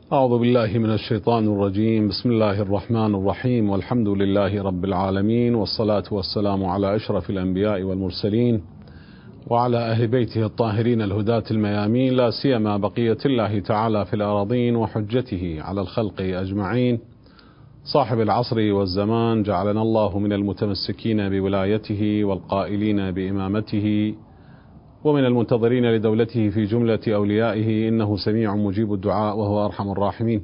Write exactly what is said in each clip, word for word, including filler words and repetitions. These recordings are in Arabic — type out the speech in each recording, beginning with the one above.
أعوذ بالله من الشيطان الرجيم. بسم الله الرحمن الرحيم، والحمد لله رب العالمين، والصلاة والسلام على أشرف الأنبياء والمرسلين وعلى أهل بيته الطاهرين الهداة الميامين، لا سيما بقية الله تعالى في الأراضين وحجته على الخلق أجمعين، صاحب العصر والزمان، جعلنا الله من المتمسكين بولايته والقائلين بإمامته ومن المنتظرين لدولته في جملة أوليائه، إنه سميع مجيب الدعاء وهو أرحم الراحمين.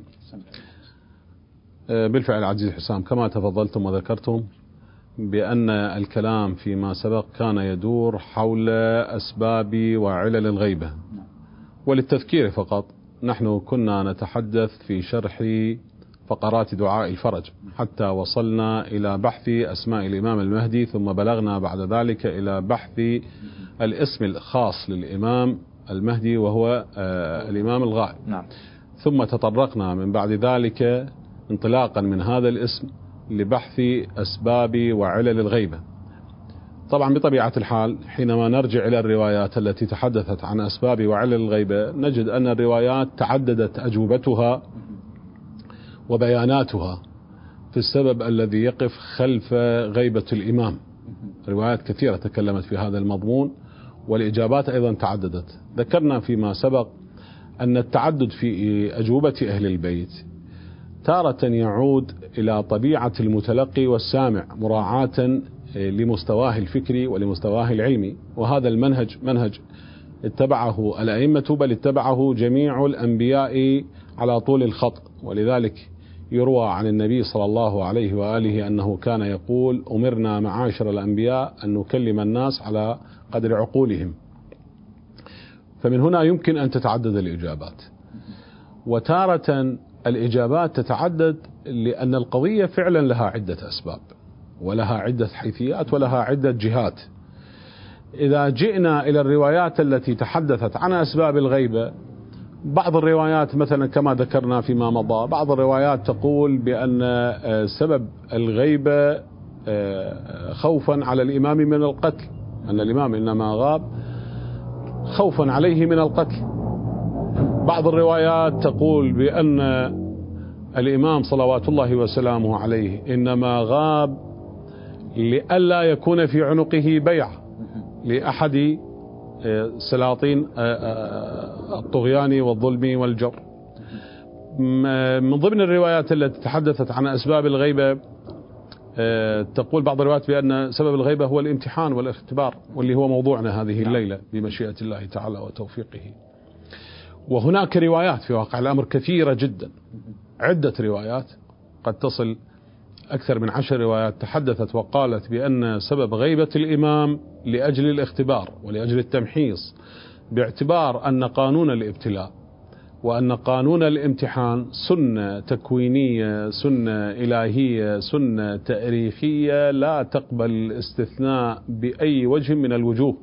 بالفعل عزيز حسام، كما تفضلتم وذكرتم بأن الكلام فيما سبق كان يدور حول أسباب وعلل الغيبة، وللتذكير فقط نحن كنا نتحدث في شرح فقرات دعاء الفرج حتى وصلنا إلى بحث أسماء الإمام المهدي، ثم بلغنا بعد ذلك إلى بحث الاسم الخاص للإمام المهدي وهو آه الإمام الغائب. نعم. ثم تطرقنا من بعد ذلك انطلاقا من هذا الاسم لبحث أسباب وعلل الغيبة. طبعا بطبيعة الحال حينما نرجع إلى الروايات التي تحدثت عن أسباب وعلل الغيبة نجد أن الروايات تعددت أجوبتها وبياناتها في السبب الذي يقف خلف غيبة الإمام. روايات كثيرة تكلمت في هذا المضمون، والإجابات أيضا تعددت. ذكرنا فيما سبق أن التعدد في أجوبة أهل البيت تارة يعود إلى طبيعة المتلقي والسامع مراعاة لمستواه الفكري ولمستواه العلمي، وهذا المنهج منهج اتبعه الأئمة، بل اتبعه جميع الأنبياء على طول الخط. ولذلك يروى عن النبي صلى الله عليه وآله أنه كان يقول: أمرنا معاشر الأنبياء أن نكلم الناس على قدر عقولهم. فمن هنا يمكن أن تتعدد الإجابات، وتارة الإجابات تتعدد لأن القضية فعلا لها عدة أسباب ولها عدة حيثيات ولها عدة جهات. إذا جئنا إلى الروايات التي تحدثت عن أسباب الغيبة، بعض الروايات مثلا كما ذكرنا فيما مضى، بعض الروايات تقول بأن سبب الغيبة خوفا على الإمام من القتل، أن الإمام إنما غاب خوفا عليه من القتل. بعض الروايات تقول بأن الإمام صلوات الله وسلامه عليه إنما غاب لئلا يكون في عنقه بيع لأحد سلاطين الطغيان والظلم والجور. من ضمن الروايات التي تحدثت عن أسباب الغيبة تقول بعض الروايات بأن سبب الغيبة هو الامتحان والاختبار، واللي هو موضوعنا هذه الليلة بمشيئة الله تعالى وتوفيقه. وهناك روايات في واقع الأمر كثيرة جدا، عدة روايات قد تصل أكثر من عشر روايات تحدثت وقالت بأن سبب غيبة الإمام لأجل الاختبار ولأجل التمحيص، باعتبار أن قانون الابتلاء وأن قانون الامتحان سنة تكوينية، سنة إلهية، سنة تاريخية لا تقبل الاستثناء بأي وجه من الوجوه.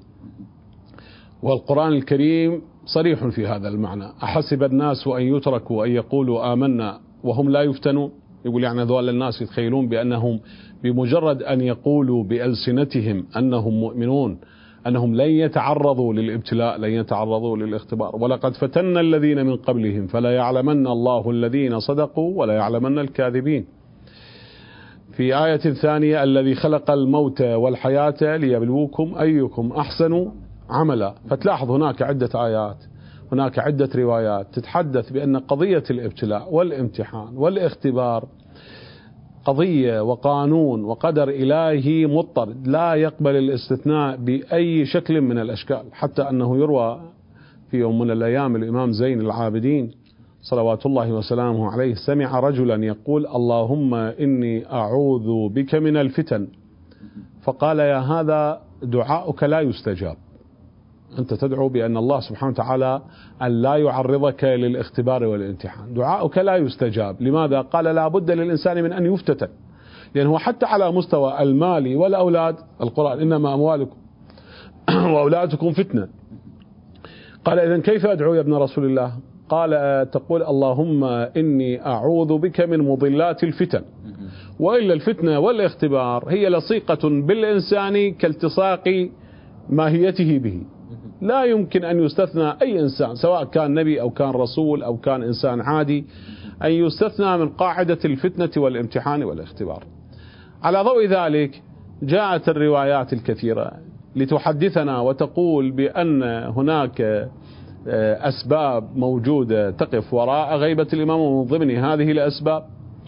والقرآن الكريم صريح في هذا المعنى: أحسب الناس أن يتركوا أن يقولوا آمنا وهم لا يفتنون. يقول يعني ذول الناس يتخيلون بأنهم بمجرد أن يقولوا بألسنتهم أنهم مؤمنون أنهم لن يتعرضوا للابتلاء، لن يتعرضوا للاختبار. ولقد فتنا الذين من قبلهم فلا يعلمن الله الذين صدقوا ولا يعلمن الكاذبين. في آية ثانية: الذي خلق الموت والحياة ليبلوكم أيكم أحسن عملا. فتلاحظ هناك عدة آيات، هناك عدة روايات تتحدث بأن قضية الابتلاء والامتحان والاختبار قضية وقانون وقدر إلهي مضطرد لا يقبل الاستثناء بأي شكل من الأشكال. حتى أنه يروى في يوم من الأيام الإمام زين العابدين صلوات الله وسلامه عليه سمع رجلا يقول: اللهم إني أعوذ بك من الفتن. فقال: يا هذا دعاؤك لا يستجاب، أنت تدعو بأن الله سبحانه وتعالى أن لا يعرضك للاختبار والامتحان، دعاؤك لا يستجاب. لماذا؟ قال: لا بد للإنسان من أن يفتتن، لأنه حتى على مستوى المال والأولاد القرآن: إنما أموالكم وأولادكم فتنة. قال: إذن كيف أدعو يا ابن رسول الله؟ قال: تقول: اللهم إني أعوذ بك من مضلات الفتن. وإلا الفتنة والاختبار هي لصيقة بالإنسان كالتصاق ماهيته به، لا يمكن أن يستثنى أي إنسان سواء كان نبي أو كان رسول أو كان إنسان عادي أن يستثنى من قاعدة الفتنة والامتحان والاختبار. على ضوء ذلك جاءت الروايات الكثيرة لتحدثنا وتقول بأن هناك أسباب موجودة تقف وراء غيبة الإمام، ومن ضمن هذه الأسباب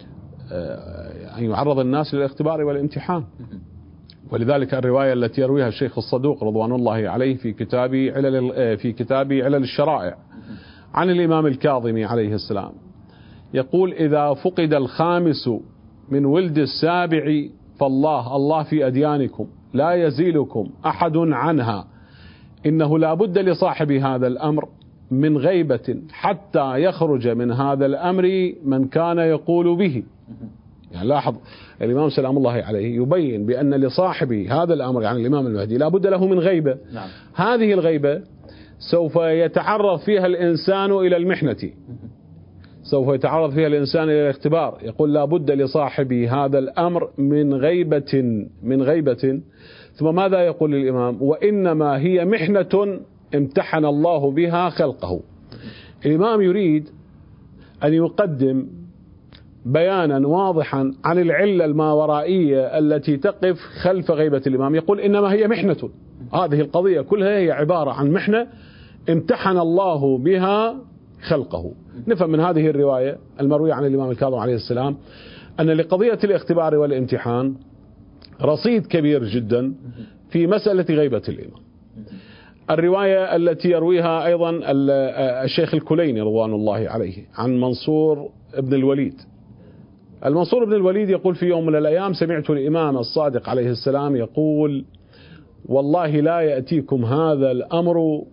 أن يعرض الناس للاختبار والامتحان. ولذلك الرواية التي يرويها الشيخ الصدوق رضوان الله عليه في كتاب علل في كتاب علل الشرائع عن الإمام الكاظمي عليه السلام يقول: إذا فقد الخامس من ولد السابع فالله الله في أديانكم لا يزيلكم أحد عنها، إنه لا بد لصاحب هذا الأمر من غيبة حتى يخرج من هذا الأمر من كان يقول به. يعني لاحظ الإمام سلام الله عليه يبين بأن لصاحب هذا الأمر يعني الإمام المهدي لا بد له من غيبة. نعم. هذه الغيبة سوف يتعرض فيها الإنسان إلى المحنة، سوف يتعرض فيها الإنسان إلى الاختبار. يقول لا بد لصاحب هذا الأمر من غيبة من غيبة ثم ماذا يقول الإمام؟ وإنما هي محنة امتحن الله بها خلقه. الإمام يريد أن يقدم بيانا واضحا عن العلة الماورائية التي تقف خلف غيبة الإمام. يقول إنما هي محنة، هذه القضية كلها هي عبارة عن محنة امتحن الله بها خلقه. نفهم من هذه الرواية المروية عن الإمام الكاظم عليه السلام أن لقضية الاختبار والامتحان رصيد كبير جدا في مسألة غيبة الإمام. الرواية التي يرويها أيضا الشيخ الكليني رضوان الله عليه عن منصور ابن الوليد. المنصور ابن الوليد يقول: في يوم من الأيام سمعت الإمام الصادق عليه السلام يقول: والله لا يأتيكم هذا الأمر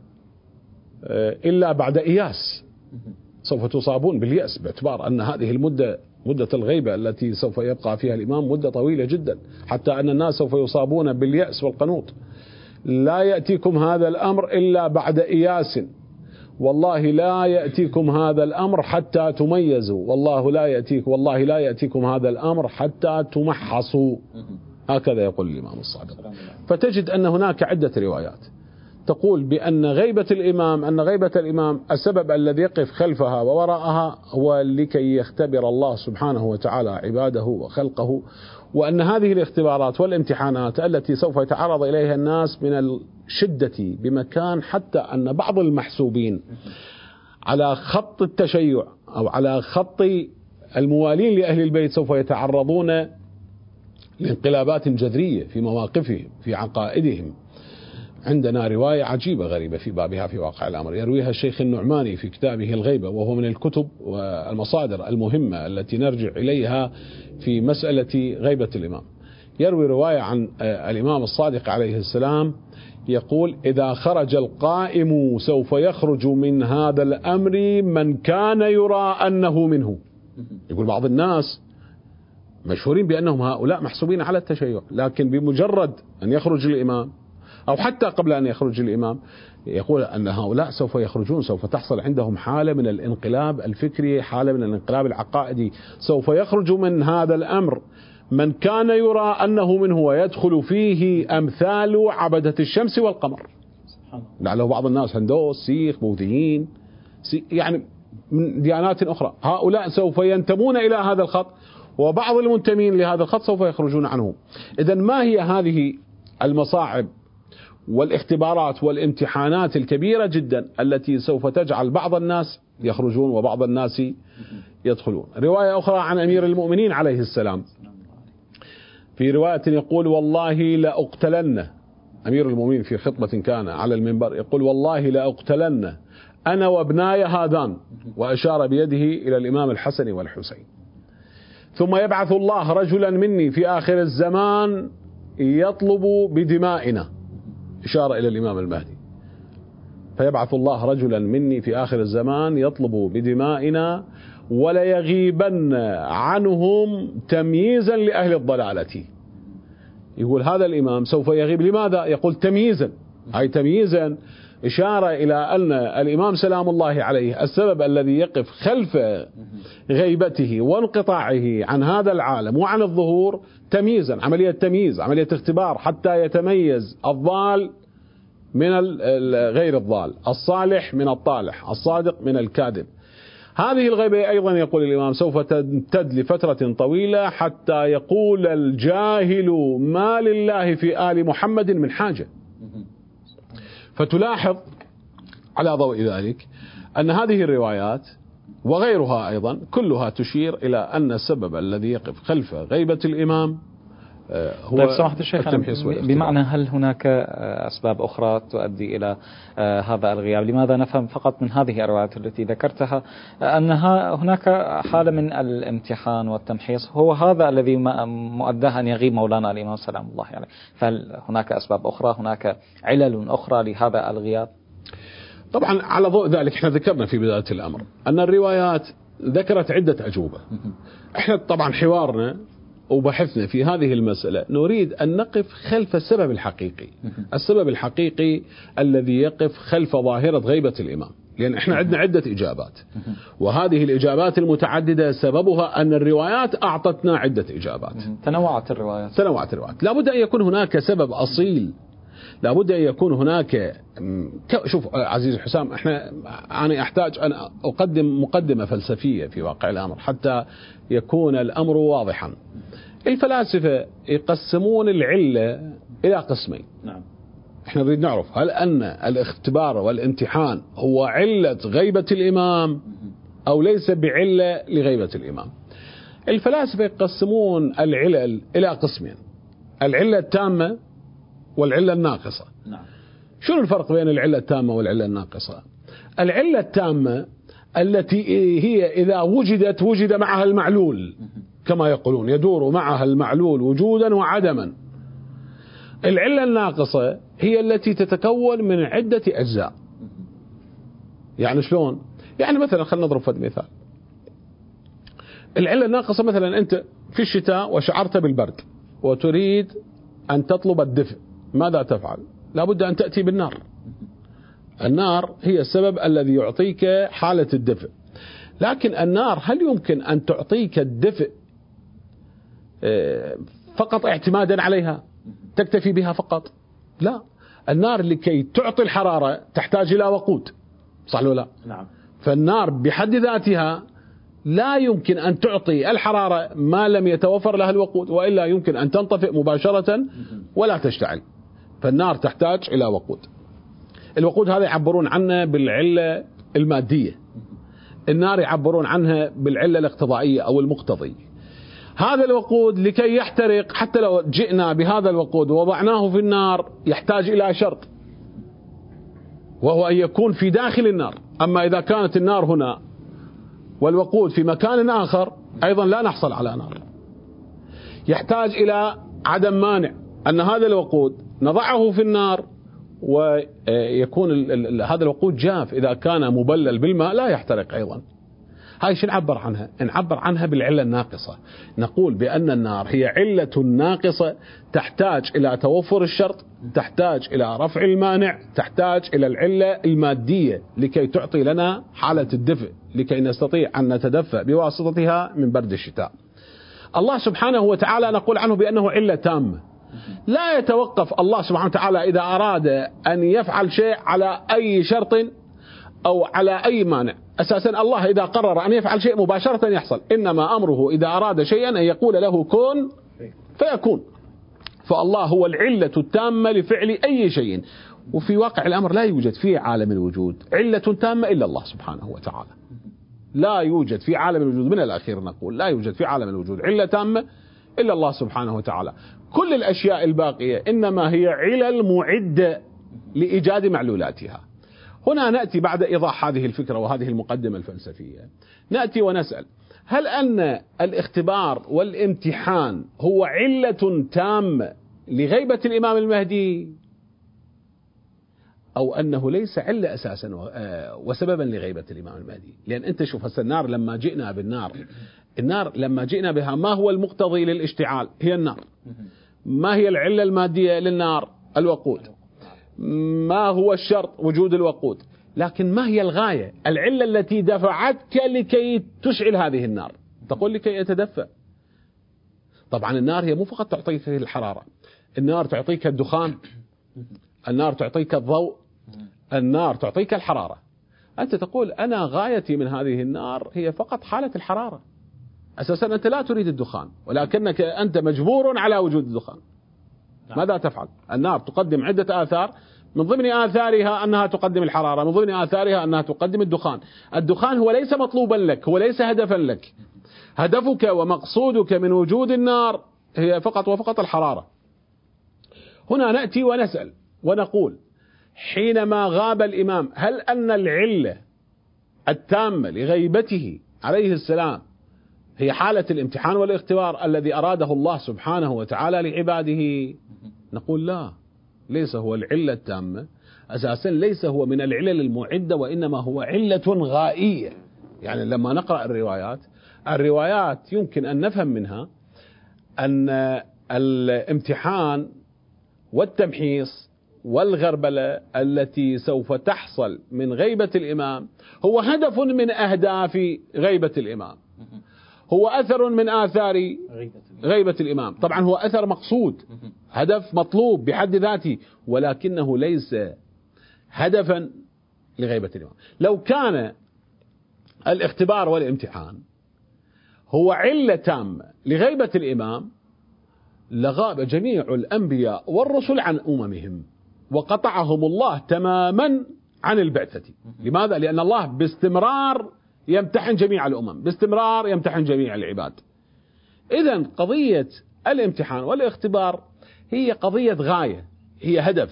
إلا بعد إياس، سوف تصابون باليأس باعتبار أن هذه المدة مدة الغيبة التي سوف يبقى فيها الإمام مدة طويلة جدا، حتى أن الناس سوف يصابون باليأس والقنوط. لا يأتيكم هذا الأمر إلا بعد إياس، والله لا يأتيكم هذا الأمر حتى تميزوا، والله لا يأتيكم والله لا يأتيكم هذا الأمر حتى تمحصوا. هكذا يقول الإمام الصادق. فتجد أن هناك عدة روايات تقول بأن غيبة الإمام أن غيبة الإمام السبب الذي يقف خلفها ووراءها هو لكي يختبر الله سبحانه وتعالى عباده وخلقه، وأن هذه الاختبارات والامتحانات التي سوف يتعرض إليها الناس من الشدة بمكان حتى أن بعض المحسوبين على خط التشيع أو على خط الموالين لأهل البيت سوف يتعرضون لانقلابات جذرية في مواقفهم في عقائدهم. عندنا رواية عجيبة غريبة في بابها في واقع الأمر يرويها الشيخ النعماني في كتابه الغيبة، وهو من الكتب والمصادر المهمة التي نرجع إليها في مسألة غيبة الإمام. يروي رواية عن الإمام الصادق عليه السلام يقول: إذا خرج القائم سوف يخرج من هذا الأمر من كان يرى أنه منه. يقول بعض الناس مشهورين بأنهم هؤلاء محسوبين على التشيع، لكن بمجرد أن يخرج الإمام أو حتى قبل أن يخرج الإمام يقول أن هؤلاء سوف يخرجون، سوف تحصل عندهم حالة من الانقلاب الفكري، حالة من الانقلاب العقائدي. سوف يخرج من هذا الأمر من كان يرى أنه منه ويدخل فيه أمثال عبدة الشمس والقمر. لعله بعض الناس هندوس سيخ بوذيين يعني من ديانات أخرى، هؤلاء سوف ينتمون إلى هذا الخط، وبعض المنتمين لهذا الخط سوف يخرجون عنه. إذن ما هي هذه المصاعب والاختبارات والامتحانات الكبيرة جدا التي سوف تجعل بعض الناس يخرجون وبعض الناس يدخلون؟ رواية أخرى عن أمير المؤمنين عليه السلام في رواية يقول: والله لأقتلن، أمير المؤمنين في خطبة كان على المنبر يقول: والله لأقتلن أنا وابناي هذان، وأشار بيده إلى الإمام الحسن والحسين، ثم يبعث الله رجلا مني في آخر الزمان يطلب بدمائنا، إشارة إلى الإمام المهدي، فيبعث الله رجلا مني في آخر الزمان يطلب بدمائنا وليغيبن عنهم تمييزا لأهل الضلالة. يقول هذا الإمام سوف يغيب، لماذا؟ يقول تمييزا، أي تمييزا إشارة إلى أن الإمام سلام الله عليه السبب الذي يقف خلف غيبته وانقطاعه عن هذا العالم وعن الظهور تمييزا، عملية تمييز، عملية اختبار حتى يتميز الضال من غير الضال، الصالح من الطالح، الصادق من الكاذب. هذه الغيبة أيضا يقول الإمام سوف تمتد لفترة طويلة حتى يقول الجاهل ما لله في آل محمد من حاجة. فتلاحظ على ضوء ذلك أن هذه الروايات وغيرها أيضا كلها تشير إلى أن السبب الذي يقف خلف غيبة الإمام هو طيب سمحت الشيخ، التمحيص والاختبار. بمعنى هل هناك أسباب أخرى تؤدي إلى هذا الغياب؟ لماذا نفهم فقط من هذه الروايات التي ذكرتها أنها هناك حالة من الامتحان والتمحيص، هو هذا الذي مؤداه أن يغيب مولانا الإمام سلام الله عليه؟ فهل هناك أسباب أخرى، هناك علل أخرى لهذا الغياب؟ طبعا على ضوء ذلك احنا ذكرنا في بداية الأمر أن الروايات ذكرت عدة أجوبة. احنا طبعا حوارنا وبحثنا في هذه المسألة نريد أن نقف خلف السبب الحقيقي، السبب الحقيقي الذي يقف خلف ظاهرة غيبة الإمام، لأن احنا عندنا عدة إجابات، وهذه الإجابات المتعددة سببها أن الروايات أعطتنا عدة إجابات. تنوعت الروايات تنوعت الروايات لابد أن يكون هناك سبب أصيل، لابد أن يكون هناك. شوف عزيز حسام، احنا أنا أحتاج أن أقدم مقدمة فلسفية في واقع الأمر حتى يكون الأمر واضحا. الفلاسفة يقسمون العلة إلى قسمين. نعم. احنا نريد نعرف هل أن الاختبار والامتحان هو علة غيبة الإمام أو ليس بعلة لغيبة الإمام. الفلاسفة يقسمون العلل إلى قسمين: العلة التامة والعلة الناقصة. نعم. شنو الفرق بين العلة التامة والعلة الناقصة؟ العلة التامة التي هي إذا وجدت وجد معها المعلول، كما يقولون يدور معها المعلول وجودا وعدما. العلة الناقصة هي التي تتكون من عدة أجزاء. يعني شلون؟ يعني مثلا خلينا نضرب فد مثال. العلة الناقصة مثلا أنت في الشتاء وشعرت بالبرد وتريد أن تطلب الدفء، ماذا تفعل؟ لابد أن تأتي بالنار. النار هي السبب الذي يعطيك حالة الدفء، لكن النار هل يمكن أن تعطيك الدفء فقط اعتمادا عليها؟ تكتفي بها فقط؟ لا، النار لكي تعطي الحرارة تحتاج إلى وقود، صح ولا لا؟ نعم. فالنار بحد ذاتها لا يمكن أن تعطي الحرارة ما لم يتوفر لها الوقود، وإلا يمكن أن تنطفئ مباشرة ولا تشتعل. فالنار تحتاج إلى وقود. الوقود هذا يعبرون عنه بالعلة المادية، النار يعبرون عنها بالعلة الاقتضائية أو المقتضي. هذا الوقود لكي يحترق، حتى لو جئنا بهذا الوقود ووضعناه في النار يحتاج إلى شرط، وهو أن يكون في داخل النار. أما إذا كانت النار هنا والوقود في مكان آخر أيضا لا نحصل على نار. يحتاج إلى عدم مانع، أن هذا الوقود نضعه في النار ويكون هذا الوقود جاف، إذا كان مبلل بالماء لا يحترق أيضا. هاي شو نعبر عنها؟ نعبر عنها بالعلة الناقصة. نقول بأن النار هي علة ناقصة تحتاج إلى توفر الشرط، تحتاج إلى رفع المانع، تحتاج إلى العلة المادية لكي تعطي لنا حالة الدفء، لكي نستطيع أن نتدفأ بواسطتها من برد الشتاء. الله سبحانه وتعالى نقول عنه بأنه علة تامة. لا يتوقف الله سبحانه وتعالى إذا أراد أن يفعل شيء على أي شرط أو على أي مانع. أساسا الله إذا قرر أن يفعل شيء مباشرة يحصل، إنما أمره إذا أراد شيئا أن يقول له كن فيكون. فالله هو العلة التامة لفعل أي شيء، وفي واقع الأمر لا يوجد في عالم الوجود علة تامة إلا الله سبحانه وتعالى. لا يوجد في عالم الوجود، من الأخير نقول لا يوجد في عالم الوجود علة تامة إلا الله سبحانه وتعالى. كل الأشياء الباقية إنما هي علل معدة لإيجاد معلولاتها. هنا نأتي بعد إيضاح هذه الفكرة وهذه المقدمة الفلسفية، نأتي ونسأل: هل أن الاختبار والامتحان هو علة تامة لغيبة الإمام المهدي، أو أنه ليس علة أساسا وسببا لغيبة الإمام المهدي؟ لأن أنت شوف هسه النار لما جئنا بالنار، النار لما جئنا بها ما هو المقتضي للاشتعال؟ هي النار. ما هي العلة المادية للنار؟ الوقود. ما هو الشرط؟ وجود الوقود. لكن ما هي الغاية؟ العلة التي دفعتك لكي تشعل هذه النار، تقول لكي يتدفأ. طبعا النار هي مو فقط تعطيك الحرارة، النار تعطيك الدخان، النار تعطيك الضوء، النار تعطيك الحرارة. أنت تقول أنا غايتي من هذه النار هي فقط حالة الحرارة، أساسا أنت لا تريد الدخان، ولكنك أنت مجبور على وجود الدخان. ماذا تفعل؟ النار تقدم عدة آثار، من ضمن آثارها أنها تقدم الحرارة، من ضمن آثارها أنها تقدم الدخان. الدخان هو ليس مطلوبا لك، هو ليس هدفا لك. هدفك ومقصودك من وجود النار هي فقط وفقط الحرارة. هنا نأتي ونسأل ونقول حينما غاب الإمام، هل أن العلة التامة لغيبته عليه السلام هي حالة الامتحان والاختبار الذي أراده الله سبحانه وتعالى لعباده؟ نقول لا، ليس هو العلة التامة، أساسا ليس هو من العلل المعدة، وإنما هو علة غائية. يعني لما نقرأ الروايات الروايات يمكن أن نفهم منها أن الامتحان والتمحيص والغربلة التي سوف تحصل من غيبة الإمام هو هدف من أهداف غيبة الإمام، هو أثر من آثار غيبة الإمام. طبعا هو أثر مقصود، هدف مطلوب بحد ذاته، ولكنه ليس هدفا لغيبة الإمام. لو كان الاختبار والامتحان هو علة تامة لغيبة الإمام لغاب جميع الأنبياء والرسل عن أممهم وقطعهم الله تماما عن البعثة. لماذا؟ لأن الله باستمرار يمتحن جميع الأمم، باستمرار يمتحن جميع العباد. إذن قضية الامتحان والاختبار هي قضية غاية، هي هدف،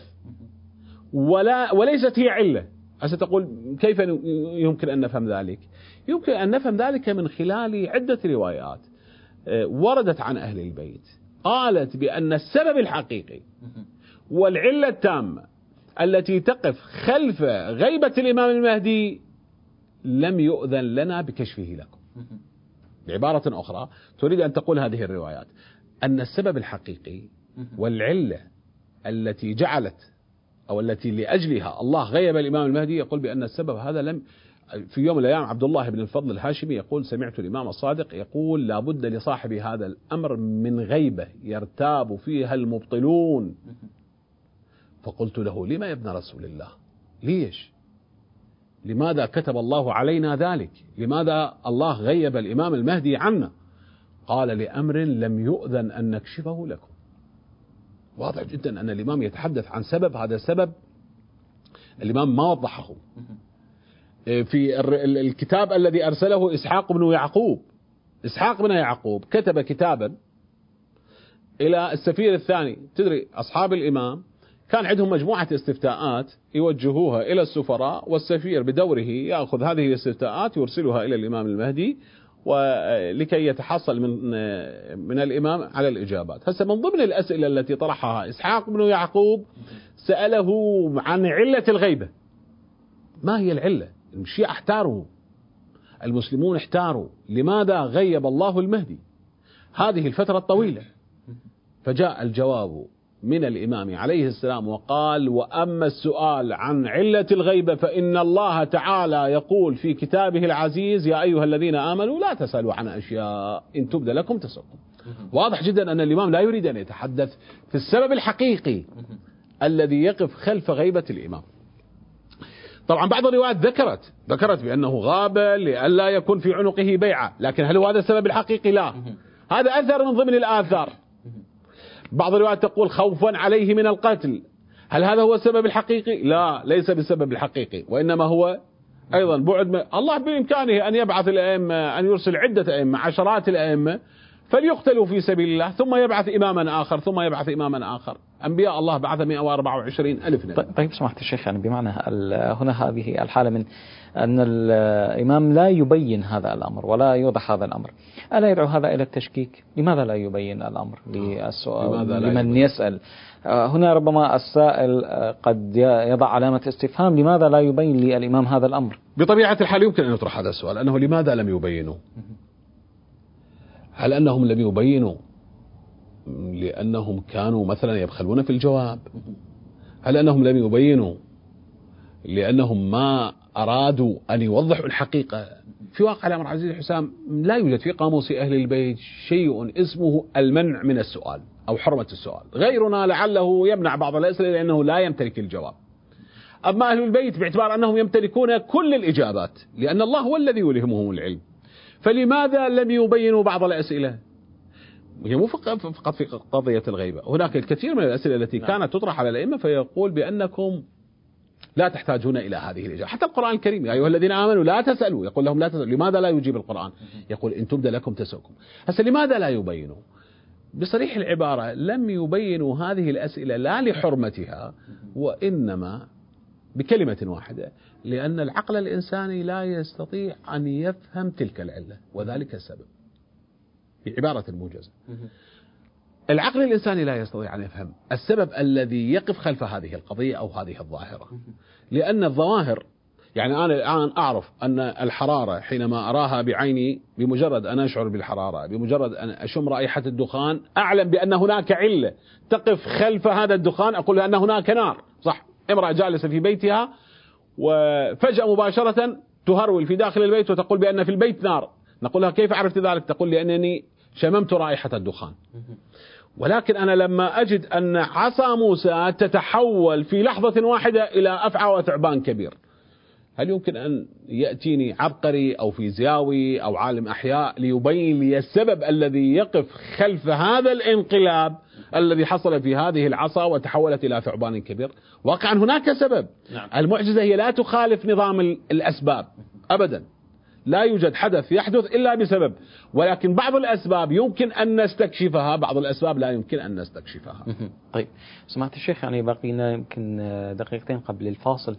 ولا وليست هي علة. أستقول كيف يمكن أن نفهم ذلك؟ يمكن أن نفهم ذلك من خلال عدة روايات وردت عن أهل البيت قالت بأن السبب الحقيقي والعلة التامة التي تقف خلف غيبة الإمام المهدي لم يؤذن لنا بكشفه لكم. بعبارة أخرى تريد أن تقول هذه الروايات أن السبب الحقيقي والعلة التي جعلت أو التي لأجلها الله غيب الإمام المهدي، يقول بأن السبب هذا لم. في يوم من الأيام عبد الله بن الفضل الهاشمي يقول سمعت الإمام الصادق يقول لا بد لصاحب هذا الأمر من غيبة يرتاب فيها المبطلون. فقلت له لما يا ابن رسول الله؟ ليش؟ لماذا كتب الله علينا ذلك؟ لماذا الله غيب الإمام المهدي عنا؟ قال لأمر لم يؤذن أن نكشفه لكم. واضح جدا أن الإمام يتحدث عن سبب، هذا السبب الإمام ما وضحه. في الكتاب الذي أرسله إسحاق بن يعقوب، إسحاق بن يعقوب كتب كتابا إلى السفير الثاني. تدري أصحاب الإمام كان عندهم مجموعة استفتاءات يوجهوها إلى السفراء، والسفير بدوره يأخذ هذه الاستفتاءات يرسلها إلى الإمام المهدي ولكي يتحصل من من الإمام على الإجابات. هسه من ضمن الأسئلة التي طرحها إسحاق بن يعقوب سأله عن علة الغيبة. ما هي العلة؟ الشيعة احتاروا، المسلمون احتاروا، لماذا غيب الله المهدي هذه الفترة الطويلة؟ فجاء الجواب من الإمام عليه السلام وقال وأما السؤال عن علة الغيبة فإن الله تعالى يقول في كتابه العزيز يا أيها الذين آمنوا لا تسألوا عن أشياء إن تبد لكم تسؤكم. واضح جدا أن الإمام لا يريد أن يتحدث في السبب الحقيقي الذي يقف خلف غيبة الإمام. طبعا بعض الروايات ذكرت ذكرت بأنه غاب لئلا يكون في عنقه بيعة، لكن هل هو هذا السبب الحقيقي؟ لا، هذا أثر من ضمن الآثار. بعض الروايات تقول خوفا عليه من القتل، هل هذا هو السبب الحقيقي؟ لا، ليس بالسبب الحقيقي، وإنما هو أيضا بعد ما الله بإمكانه أن يبعث الأئمة، أن يرسل عدة أئمة، عشرات الأئمة فليقتلوا في سبيل الله، ثم يبعث إماما آخر، ثم يبعث إماما آخر. أنبياء الله بعث مئة وأربعة وعشرين ألف نبي. طيب سمحت الشيخ، يعني بمعنى هنا هذه الحالة من أن الإمام لا يبين هذا الأمر ولا يوضح هذا الأمر، ألا يدعو هذا إلى التشكيك؟ لماذا لا يبين الأمر للسؤال لمن يسأل؟ هنا ربما السائل قد يضع علامة استفهام، لماذا لا يبين للإمام هذا الأمر؟ بطبيعة الحال يمكن أن يطرح هذا السؤال، أنه لماذا لم يبينوا؟ هل أنهم لم يبينوا لأنهم كانوا مثلا يبخلون في الجواب؟ هل أنهم لم يبينوا لأنهم ما أرادوا أن يوضحوا الحقيقة، في واقع الأمر عزيزي حسام لا يوجد في قاموس أهل البيت شيء اسمه المنع من السؤال أو حرمة السؤال. غيرنا لعله يمنع بعض الأسئلة لأنه لا يمتلك الجواب، أما أهل البيت باعتبار أنهم يمتلكون كل الإجابات لأن الله هو الذي يلهمهم العلم، فلماذا لم يبينوا بعض الأسئلة؟ هي مو فقط في قضية الغيبة، هناك الكثير من الأسئلة التي كانت تطرح على الأئمة فيقول بأنكم لا تحتاجون إلى هذه الإجابة. حتى القرآن الكريم يا أيها الذين آمنوا لا تسألوا، يقول لهم لا تسألوا. لماذا لا يجيب القرآن؟ يقول إن تبد لكم تسؤكم. هسه لماذا لا يبينوا؟ بصريح العبارة لم يبينوا هذه الأسئلة لا لحرمتها وإنما بكلمة واحدة لأن العقل الإنساني لا يستطيع أن يفهم تلك العلة وذلك السبب. بعبارة موجزة، العقل الإنساني لا يستطيع أن يفهم السبب الذي يقف خلف هذه القضية أو هذه الظاهرة، لأن الظواهر يعني أنا الآن أعرف أن الحرارة حينما أراها بعيني بمجرد أن أشعر بالحرارة بمجرد أن أشم رائحة الدخان أعلم بأن هناك علة تقف خلف هذا الدخان، أقول أن هناك نار. صح، امرأة جالسة في بيتها وفجأة مباشرة تهرول في داخل البيت وتقول بأن في البيت نار، نقول لها كيف عرفت ذلك؟ تقول لأنني شممت رائحة الدخان. ولكن أنا لما أجد أن عصا موسى تتحول في لحظة واحدة إلى أفعى وثعبان كبير، هل يمكن أن يأتيني عبقري أو فيزيائي أو عالم أحياء ليبين لي السبب الذي يقف خلف هذا الانقلاب الذي حصل في هذه العصا وتحولت إلى ثعبان كبير؟ واقعا هناك سبب. نعم. المعجزة هي لا تخالف نظام الأسباب أبدا، لا يوجد حدث يحدث إلا بسبب، ولكن بعض الأسباب يمكن أن نستكشفها، بعض الأسباب لا يمكن أن نستكشفها. طيب سمعت الشيخ، يعني باقينا يمكن دقيقتين قبل الفاصل.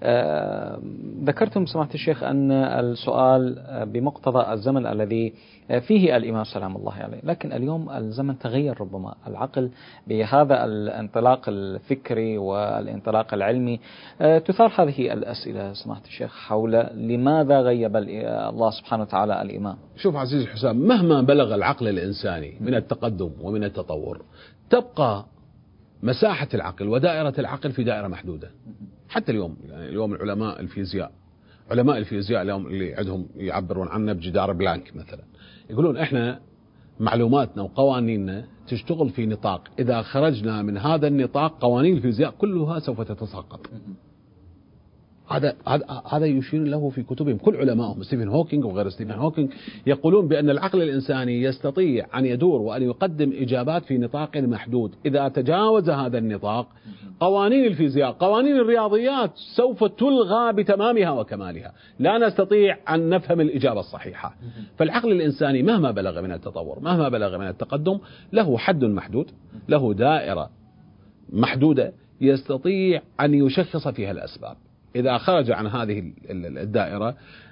ذكرتم سمعت الشيخ أن السؤال بمقتضى الزمن الذي فيه الإمام سلام الله عليه، لكن اليوم الزمن تغير، ربما العقل بهذا الانطلاق الفكري والانطلاق العلمي تثار هذه الأسئلة سمعت الشيخ حول لماذا غيب الله سبحانه وتعالى الإمام. شوف عزيزي حسام، مهما بلغ العقل الإنساني من التقدم ومن التطور تبقى مساحة العقل ودائرة العقل في دائرة محدودة. حتى اليوم يعني اليوم العلماء الفيزياء علماء الفيزياء اليوم اللي عندهم يعبرون عنه بجدار بلانك مثلا، يقولون احنا معلوماتنا وقوانيننا تشتغل في نطاق، إذا خرجنا من هذا النطاق قوانين الفيزياء كلها سوف تتساقط. هذا هذا يشير له في كتبهم كل علمائهم، ستيفن هوكينج وغير ستيفن هوكينج، يقولون بأن العقل الإنساني يستطيع أن يدور وأن يقدم إجابات في نطاق محدود، إذا تجاوز هذا النطاق قوانين الفيزياء قوانين الرياضيات سوف تلغى بتمامها وكمالها، لا نستطيع أن نفهم الإجابة الصحيحة. فالعقل الإنساني مهما بلغ من التطور مهما بلغ من التقدم له حد محدود، له دائرة محدودة يستطيع أن يشخص فيها الأسباب. إذا خرج عن هذه الدائرة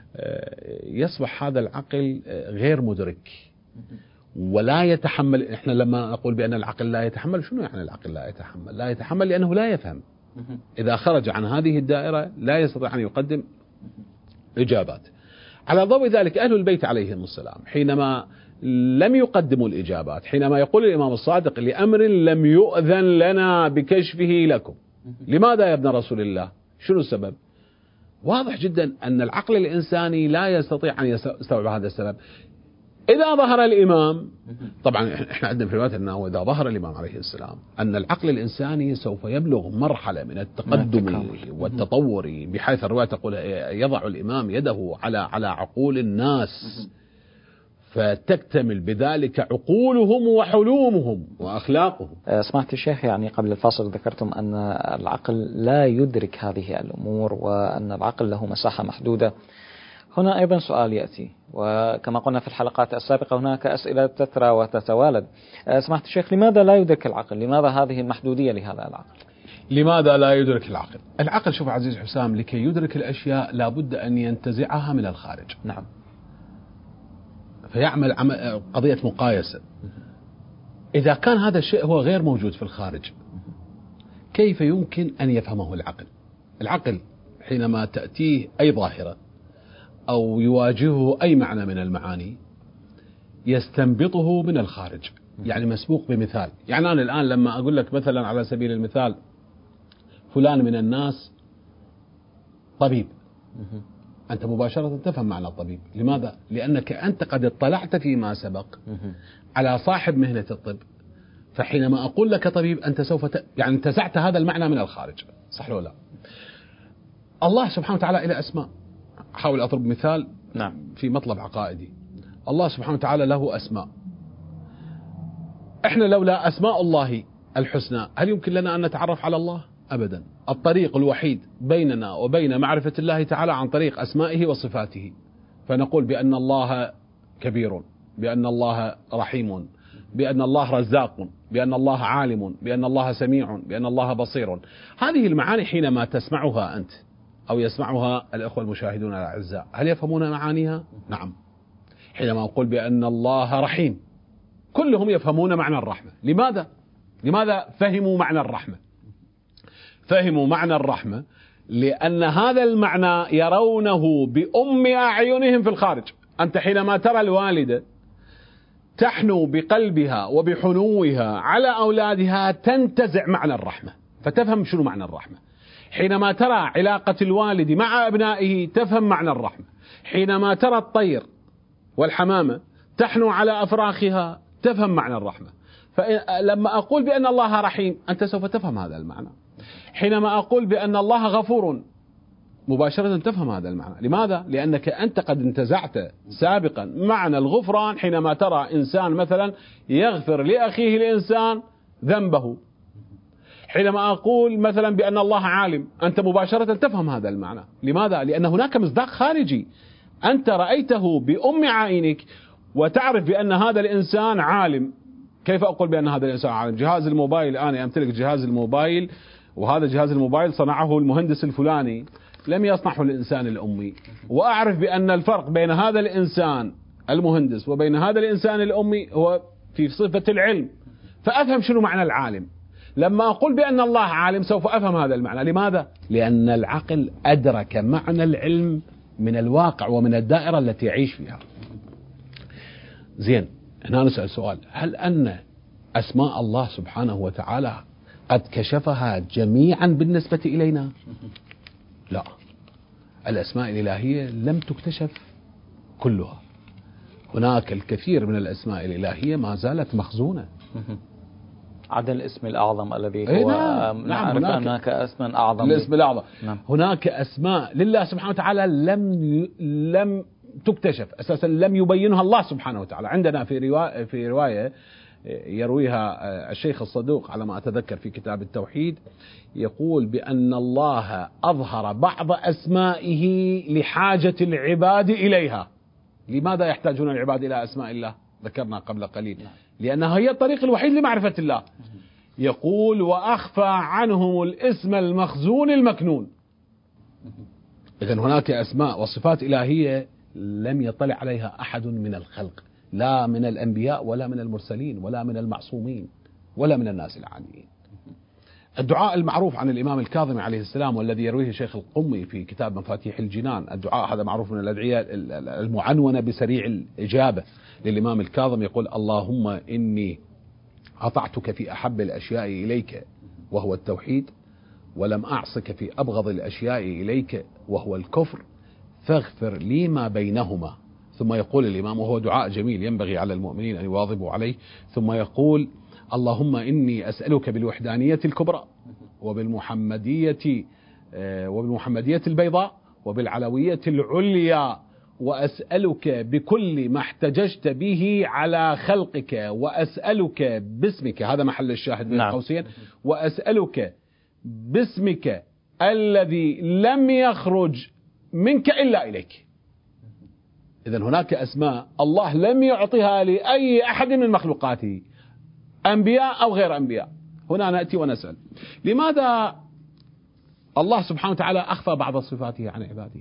يصبح هذا العقل غير مدرك ولا يتحمل. إحنا لما نقول بأن العقل لا يتحمل، شنو يعني العقل لا يتحمل؟ لا يتحمل لأنه لا يفهم. إذا خرج عن هذه الدائرة لا يستطيع أن يقدم إجابات. على ضوء ذلك أهل البيت عليهم السلام حينما لم يقدموا الإجابات، حينما يقول الإمام الصادق لأمر لم يؤذن لنا بكشفه لكم، لماذا يا ابن رسول الله؟ شنو السبب؟ واضح جدا أن العقل الإنساني لا يستطيع أن يستوعب هذا السبب. إذا ظهر الإمام، طبعا إحنا عندنا في رواية أنه إذا ظهر الإمام عليه السلام أن العقل الإنساني سوف يبلغ مرحلة من التقدم والتطور، بحيث الرواية تقول يضع الإمام يده على على عقول الناس فتكتمل بذلك عقولهم وحلومهم وأخلاقهم. سمعت الشيخ يعني قبل الفاصل ذكرتم أن العقل لا يدرك هذه الأمور وأن العقل له مساحة محدودة. هنا أيضا سؤال يأتي، وكما قلنا في الحلقات السابقة هناك أسئلة تترى وتتوالد. سمعت الشيخ لماذا لا يدرك العقل؟ لماذا هذه المحدودية لهذا العقل؟ لماذا لا يدرك العقل؟ العقل شوف عزيز حسام، لكي يدرك الأشياء لابد أن ينتزعها من الخارج. نعم. فيعمل قضية مقايسة. إذا كان هذا الشيء هو غير موجود في الخارج كيف يمكن أن يفهمه العقل؟ العقل حينما تأتيه أي ظاهرة أو يواجهه أي معنى من المعاني يستنبطه من الخارج، يعني مسبوق بمثال. يعني أنا الآن لما أقول لك مثلا على سبيل المثال فلان من الناس طبيب، أنت مباشرة تفهم معنى الطبيب. لماذا؟ لأنك أنت قد اطلعت فيما سبق على صاحب مهنة الطب، فحينما أقول لك طبيب أنت سوف ت... يعني انتزعت هذا المعنى من الخارج، صح ولا لا؟ الله سبحانه وتعالى إلى أسماء. أحاول أضرب مثال نعم. في مطلب عقائدي. الله سبحانه وتعالى له أسماء. إحنا لولا أسماء الله الحسنى هل يمكن لنا أن نتعرف على الله؟ أبدا. الطريق الوحيد بيننا وبين معرفة الله تعالى عن طريق أسمائه وصفاته، فنقول بأن الله كبير، بأن الله رحيم، بأن الله رزاق، بأن الله عالم، بأن الله سميع، بأن الله بصير. هذه المعاني حينما تسمعها أنت أو يسمعها الأخوة المشاهدون الأعزاء هل يفهمون معانيها؟ نعم. حينما أقول بأن الله رحيم كلهم يفهمون معنى الرحمة. لماذا؟ لماذا فهموا معنى الرحمة؟ فهموا معنى الرحمة لأن هذا المعنى يرونه بأم أعينهم في الخارج. أنت حينما ترى الوالدة تحنو بقلبها وبحنوها على أولادها تنتزع معنى الرحمة، فتفهم شنو معنى الرحمة. حينما ترى علاقة الوالد مع أبنائه تفهم معنى الرحمة. حينما ترى الطير والحمامة تحنو على أفراخها تفهم معنى الرحمة. فلما أقول بأن الله رحيم أنت سوف تفهم هذا المعنى. حينما أقول بأن الله غفور مباشرة تفهم هذا المعنى. لماذا؟ لأنك أنت قد انتزعت سابقا معنى الغفران حينما ترى إنسان مثلا يغفر لأخيه الإنسان ذنبه. حينما أقول مثلا بأن الله عالم أنت مباشرة تفهم هذا المعنى. لماذا؟ لأن هناك مصداق خارجي أنت رأيته بأم عينك وتعرف بأن هذا الإنسان عالم. كيف أقول بأن هذا الإنسان عالم؟ جهاز الموبايل، أنا أمتلك جهاز الموبايل وهذا جهاز الموبايل صنعه المهندس الفلاني لم يصنعه الإنسان الأمي، وأعرف بأن الفرق بين هذا الإنسان المهندس وبين هذا الإنسان الأمي هو في صفة العلم، فأفهم شنو معنى العالم. لما أقول بأن الله عالم سوف أفهم هذا المعنى. لماذا؟ لأن العقل أدرك معنى العلم من الواقع ومن الدائرة التي يعيش فيها. زين، هنا نسأل سؤال: هل أن أسماء الله سبحانه وتعالى قد كشفها جميعا بالنسبة إلينا؟ لا، الأسماء الإلهية لم تكتشف كلها. هناك الكثير من الأسماء الإلهية ما زالت مخزونة. عدا الاسم الأعظم الذي هو نعم. نعم. هناك, هناك اسم أعظم. الاسم الأعظم. نعم. هناك أسماء لله سبحانه وتعالى لم ي... لم تكتشف أساسا، لم يبينها الله سبحانه وتعالى. عندنا في رواية في رواية يرويها الشيخ الصدوق على ما أتذكر في كتاب التوحيد، يقول بأن الله أظهر بعض أسمائه لحاجة العباد إليها. لماذا يحتاجون العباد إلى أسماء الله؟ ذكرنا قبل قليل، لأنها هي الطريق الوحيد لمعرفة الله. يقول: وأخفى عنهم الاسم المخزون المكنون. إذن هناك أسماء وصفات إلهية لم يطلع عليها أحد من الخلق، لا من الأنبياء ولا من المرسلين ولا من المعصومين ولا من الناس العاديين. الدعاء المعروف عن الإمام الكاظم عليه السلام والذي يرويه شيخ القمي في كتاب مفاتيح الجنان، الدعاء هذا معروف من الأدعية المعنونة بسريع الإجابة للإمام الكاظم، يقول: اللهم إني أطعتك في أحب الأشياء إليك وهو التوحيد، ولم أعصك في أبغض الأشياء إليك وهو الكفر، فاغفر لي ما بينهما. ثم يقول الإمام، وهو دعاء جميل ينبغي على المؤمنين أن يواظبوا عليه، ثم يقول: اللهم إني أسألك بالوحدانية الكبرى وبالمحمدية وبالمحمدية البيضاء وبالعلوية العليا، وأسألك بكل ما احتججت به على خلقك، وأسألك باسمك، هذا محل الشاهد بين قوسين، وأسألك باسمك الذي لم يخرج منك إلا إليك. إذن هناك أسماء الله لم يعطيها لأي أحد من مخلوقاته، أنبياء أو غير أنبياء. هنا نأتي ونسأل: لماذا الله سبحانه وتعالى أخفى بعض صفاته عن عباده؟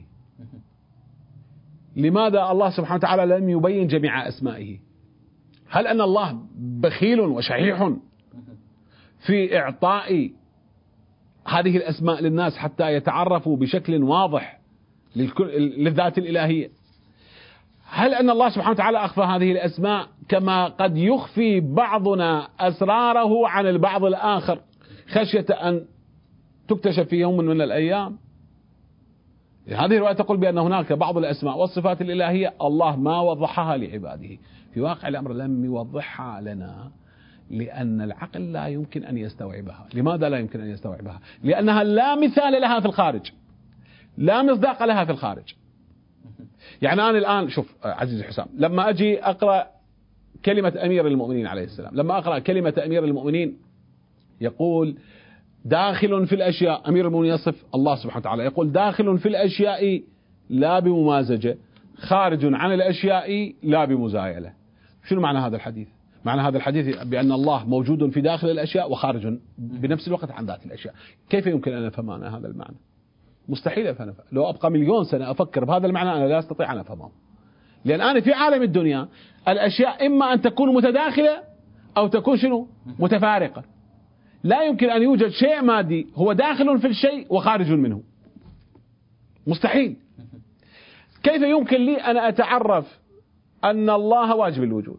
لماذا الله سبحانه وتعالى لم يبين جميع أسمائه؟ هل أن الله بخيل وشحيح في إعطاء هذه الأسماء للناس حتى يتعرفوا بشكل واضح للذات الإلهية؟ هل أن الله سبحانه وتعالى أخفى هذه الأسماء كما قد يخفي بعضنا أسراره عن البعض الآخر خشية أن تكتشف في يوم من الأيام؟ هذه الرواية تقول بأن هناك بعض الأسماء والصفات الإلهية الله ما وضحها لعباده، في واقع الأمر لم يوضحها لنا لأن العقل لا يمكن أن يستوعبها. لماذا لا يمكن أن يستوعبها؟ لأنها لا مثال لها في الخارج، لا مصداق لها في الخارج. يعني أنا الآن شوف عزيزي حسام، لما أجي أقرأ كلمة أمير المؤمنين عليه السلام، لما أقرأ كلمة أمير المؤمنين يقول داخل في الأشياء، أمير المؤمنين يصف الله سبحانه وتعالى يقول داخل في الأشياء لا بممازجة، خارج عن الأشياء لا بمزايلة. شنو معنى هذا الحديث؟ معنى هذا الحديث بأن الله موجود في داخل الأشياء وخارج بنفس الوقت عن ذات الأشياء. كيف يمكن أن أفهم أنا هذا المعنى؟ مستحيل أفهم. لو أبقى مليون سنة أفكر بهذا المعنى أنا لا أستطيع أن أفهمه، لأن أنا في عالم الدنيا الأشياء إما أن تكون متداخلة أو تكون شنو؟ متفارقة. لا يمكن أن يوجد شيء مادي هو داخل في الشيء وخارج منه، مستحيل. كيف يمكن لي أن أتعرف أن الله واجب الوجود؟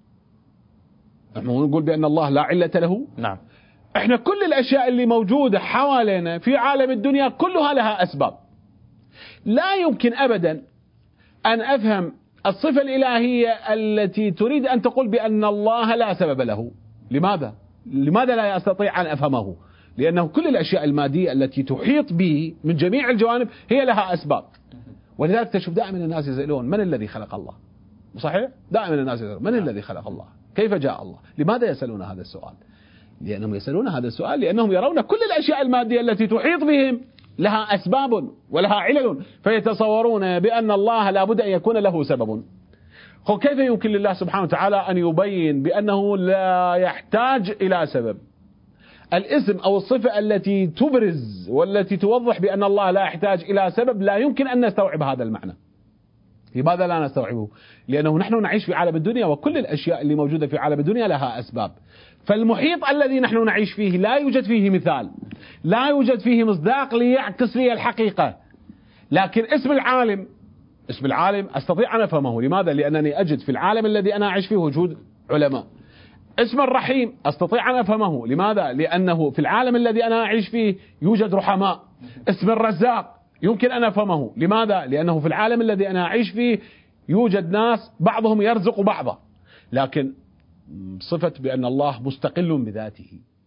نحن نقول بأن الله لا علة له. نعم. احنا كل الأشياء اللي موجودة حوالينا في عالم الدنيا كلها لها أسباب. لا يمكن أبدا أن أفهم الصفة الإلهية التي تريد أن تقول بأن الله لا سبب له. لماذا؟ لماذا لا أستطيع أن أفهمه؟ لأنه كل الأشياء المادية التي تحيط به من جميع الجوانب هي لها أسباب. ولذلك تشوف دائما الناس يسألون من الذي خلق الله؟ صحيح؟ دائما الناس يسألون من الذي خلق الله؟ كيف جاء الله؟ لماذا يسألون هذا السؤال؟ لأنهم يسألون هذا السؤال لأنهم يرون كل الأشياء المادية التي تحيط بهم لها أسباب ولها علل، فيتصورون بأن الله لا بد أن يكون له سبب. كيف يمكن لله سبحانه وتعالى أن يبين بأنه لا يحتاج إلى سبب؟ الاسم أو الصفة التي تبرز والتي توضح بأن الله لا يحتاج إلى سبب لا يمكن أن نستوعب هذا المعنى. لماذا لا نستوعبه؟ لأنه نحن نعيش في عالم الدنيا وكل الأشياء اللي موجودة في عالم الدنيا لها أسباب. فالمحيط الذي نحن نعيش فيه لا يوجد فيه مثال، لا يوجد فيه مصداق ليعكس لي الحقيقة. لكن اسم العالم، اسم العالم أستطيع أن أفهمه. لماذا؟ لأنني أجد في العالم الذي أنا أعيش فيه وجود علماء. اسم الرحيم أستطيع أن أفهمه. لماذا؟ لأنه في العالم الذي أنا أعيش فيه يوجد رحماء. اسم الرزاق يمكن أن أفهمه. لماذا؟ لأنه في العالم الذي أنا أعيش فيه يوجد ناس بعضهم يرزق بعضا. لكن صفة بأن الله مستقل بذاته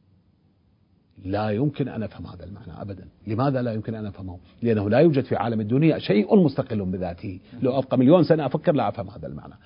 لا يمكن أن أفهم هذا المعنى أبدا. لماذا لا يمكن أن أفهمه؟ لأنه لا يوجد في عالم الدنيا شيء مستقل بذاته. لو أبقى مليون سنة أفكر لا أفهم هذا المعنى.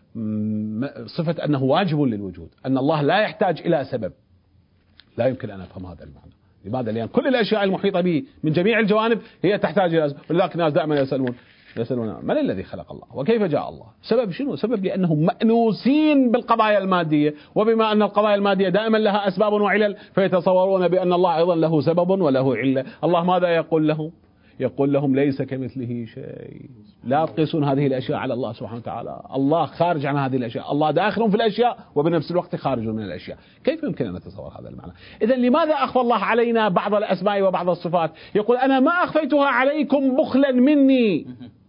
صفة أنه واجب للوجود، أن الله لا يحتاج إلى سبب، لا يمكن أن أفهم هذا المعنى. لماذا؟ لأن كل الأشياء المحيطة به من جميع الجوانب هي تحتاج إلى سبب. ولذلك الناس دائما يسألون يسألون من الذي خلق الله وكيف جاء الله؟ سبب شنو؟ سبب لأنهم مأنوسين بالقضايا المادية، وبما أن القضايا المادية دائما لها أسباب وعلل فيتصورون بأن الله أيضا له سبب وله علة. الله ماذا يقول لهم؟ يقول لهم ليس كمثله شيء. لا تقيسون هذه الأشياء على الله سبحانه وتعالى. الله خارج عن هذه الأشياء، الله داخل في الأشياء وبنفس الوقت خارج من الأشياء. كيف يمكن أن نتصور هذا المعنى؟ إذن لماذا أخفى الله علينا بعض الأسماء وبعض الصفات؟ يقول أنا ما أخفيتها عليكم بخلا مني،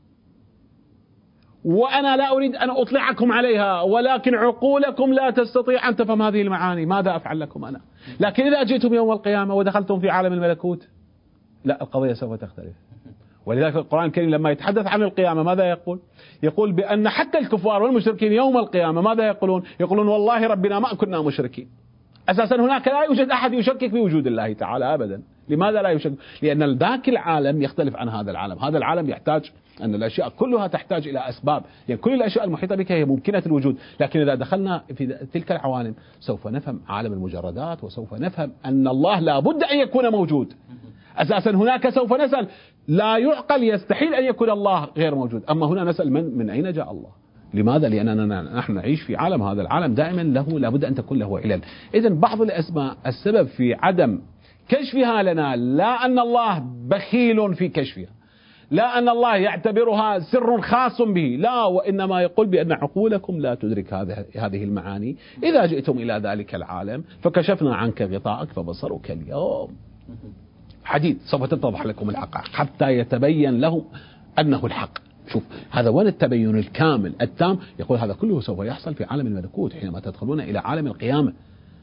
وأنا لا أريد أن أطلعكم عليها، ولكن عقولكم لا تستطيع أن تفهم هذه المعاني. ماذا أفعل لكم أنا؟ لكن إذا جئتم يوم القيامة ودخلتم في عالم الملكوت لا، القضية سوف تختلف. ولذلك القرآن الكريم لما يتحدث عن القيامة ماذا يقول؟ يقول بأن حتى الكفار والمشركين يوم القيامة ماذا يقولون؟ يقولون والله ربنا ما كنا مشركين. أساسا هناك لا يوجد أحد يشكك بوجود الله تعالى أبدا. لماذا لا يشكك؟ لأن ذاك العالم يختلف عن هذا العالم. هذا العالم يحتاج أن الأشياء كلها تحتاج إلى أسباب، يعني كل الأشياء المحيطة بك هي ممكنة الوجود. لكن إذا دخلنا في تلك العوالم سوف نفهم عالم المجردات، وسوف نفهم أن الله لا بد أن يكون موجود. أساسا هناك سوف نسأل، لا يعقل يستحيل أن يكون الله غير موجود. أما هنا نسأل من, من أين جاء الله؟ لماذا؟ لأننا نحن نعيش في عالم، هذا العالم دائما له لابد أن تكون له علل. إذن بعض الأسماء السبب في عدم كشفها لنا لا أن الله بخيل في كشفها، لا أن الله يعتبرها سر خاص به، لا، وإنما يقول بأن عقولكم لا تدرك هذه هذه المعاني. إذا جئتم إلى ذلك العالم فكشفنا عنك غطاءك فبصرك اليوم حديد. سوف تتضح لكم الحقائق حتى يتبين لهم أنه الحق. شوف هذا وين التبين الكامل التام؟ يقول هذا كله سوف يحصل في عالم الملكوت حينما تدخلون إلى عالم القيامة.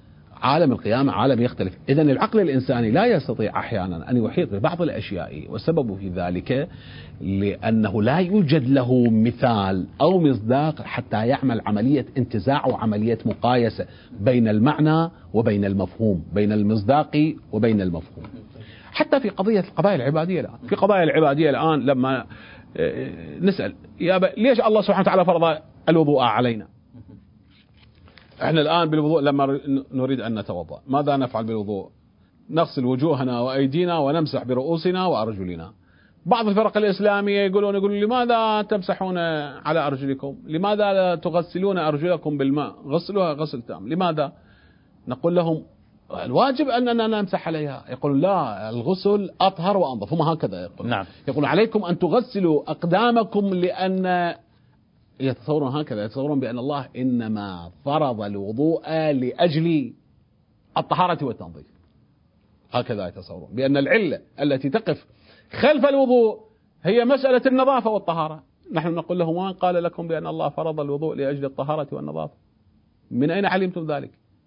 عالم القيامة عالم يختلف. إذن العقل الإنساني لا يستطيع أحيانا أن يحيط ببعض الأشياء، والسبب في ذلك لأنه لا يوجد له مثال أو مصداق حتى يعمل عملية انتزاع وعملية مقايسة بين المعنى وبين المفهوم، بين المصداق وبين المفهوم. حتى في قضية القضايا العبادية الآن، في قضايا العبادية الآن لما نسأل يا ليش الله سبحانه وتعالى فرض الوضوء علينا؟ احنا الآن بالوضوء لما نريد أن نتوضأ ماذا نفعل بالوضوء؟ نغسل وجوهنا وأيدينا ونمسح برؤوسنا وأرجلنا. بعض الفرق الإسلامية يقولون يقولون لماذا تمسحون على أرجلكم؟ لماذا لا تغسلون أرجلكم بالماء؟ غسلوها غسل تام. لماذا؟ نقول لهم الواجب أننا نمسح عليها. يقول لا، الغسل أطهر وأنظف. هم هكذا يقول. نعم. يقول عليكم أن تغسلوا أقدامكم، لأن يتصورون هكذا، يتصورون بأن الله إنما فرض الوضوء لأجل الطهارة والتنظيف. هكذا يتصورون بأن العلة التي تقف خلف الوضوء هي مسألة النظافة والطهارة. نحن نقول لهم وان قال لكم بأن الله فرض الوضوء لأجل الطهارة والنظافة؟ من أين علمتم ذلك؟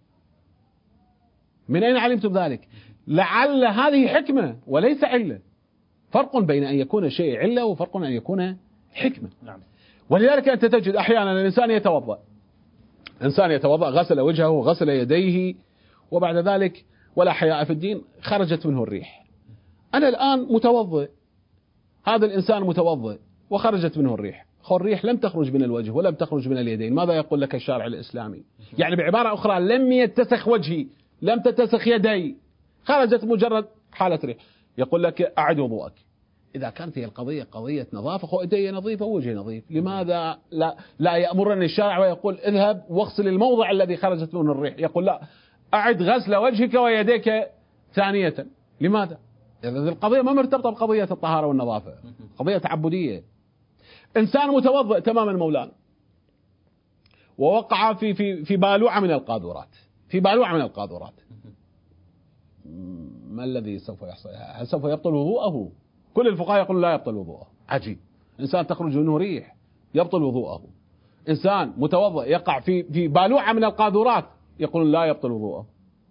من أين علمتم ذلك؟ لعل هذه حكمة وليس علة. فرق بين أن يكون شيء علة وفرق أن يكون حكمة. نعم. ولذلك أنت تجد أحيانا الإنسان يتوضأ، إنسان يتوضأ غسل وجهه وغسل يديه وبعد ذلك ولا حياء في الدين خرجت منه الريح. أنا الآن متوضئ، هذا الإنسان متوضئ وخرجت منه الريح. الريح لم تخرج من الوجه ولم تخرج من اليدين. ماذا يقول لك الشارع الإسلامي؟ يعني بعبارة أخرى لم يتسخ وجهي، لم تتسخ يدي، خرجت مجرد حالة ريح. يقول لك أعد وضوءك. إذا كانت هي القضية قضية نظافة، يدي نظيفة ووجهي نظيف، لماذا لا لا يأمرني الشارع ويقول اذهب واغسل الموضع الذي خرجت منه الريح؟ يقول لا، أعد غسل وجهك ويديك ثانية. لماذا؟ إذا القضية ما مرتبطة بقضية الطهارة والنظافة، قضية تعبدية. إنسان متوضئ تماما مولانا ووقع في في في بالوعة من القاذورات، في بالوعة من القاذورات، ما الذي سوف يحصل؟ هل سوف يبطل وضوءه؟ كل الفقهاء يقولون لا يبطل وضوءه. عجيب، إنسان تخرج منه ريح يبطل وضوءه. إنسان متوضئ يقع في في بالوعة من القاذورات يقولون لا يبطل وضوءه.